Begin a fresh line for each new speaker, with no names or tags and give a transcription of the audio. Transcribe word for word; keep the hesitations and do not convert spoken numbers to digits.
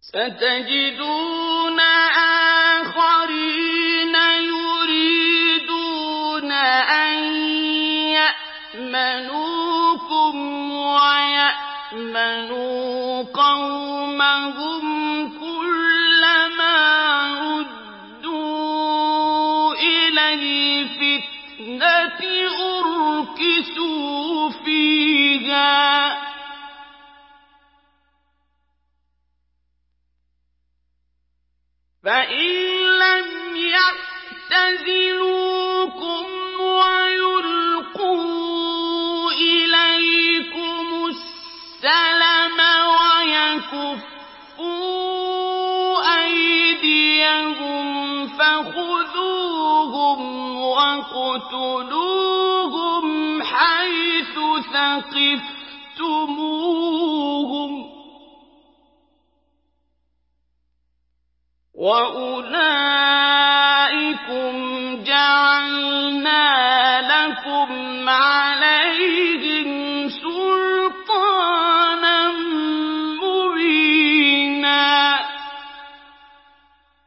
ستجدون آخرين يريدون أن يأمنوكم ويأمنوا قومهم كلما ردوا إلى الفتنة أركسوا فيها فإن لم يعتزلوكم ويلقوا إليكم السلم ويكفوا أيديهم فخذوهم واقتلوهم حيث ثقفتموهم وَأُولَٰئِكُمْ جَعَلْنَا لَكُمْ